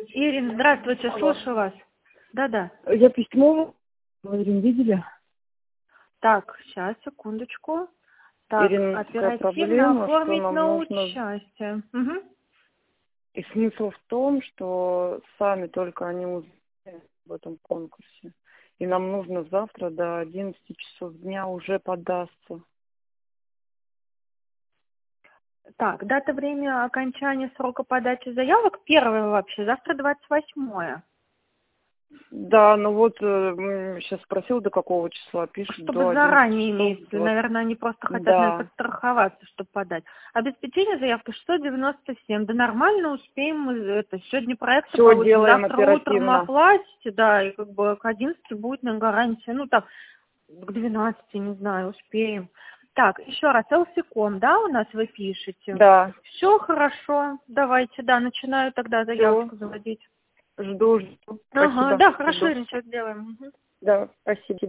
Ирина, здравствуйте, слушаю вас. Да-да. Я письмо, Ирина, видели? Так, сейчас, секундочку. Так, Ирина, такая оперативно проблема, что оформить нам на нужно... участие. Угу. И смысл в том, что сами только они узнали об этом конкурсе. И нам нужно завтра до 11 часов дня уже податься. Так, дата, время окончания срока подачи заявок первое вообще, завтра 28-е. Да, ну вот сейчас спросил, до какого числа пишет, Чтобы до 11 заранее часов. имеется, наверное, они просто хотят, наверное, Да, подстраховаться, чтобы подать. Обеспечение заявки 697. Да нормально успеем мы это. Сегодня проекты все получим, делаем завтра утром оперативно. оплатите, да, и как бы к 11 будет на гарантии. Ну, там, к 12, не знаю, успеем. Так, еще раз, LC.com, да, у нас вы пишете? Да, Все хорошо, давайте, да, начинаю тогда все, заявочку заводить. жду. Ага, Спасибо, да, хорошо, жду. Ирина, сейчас сделаем. Мгм. Да, спасибо.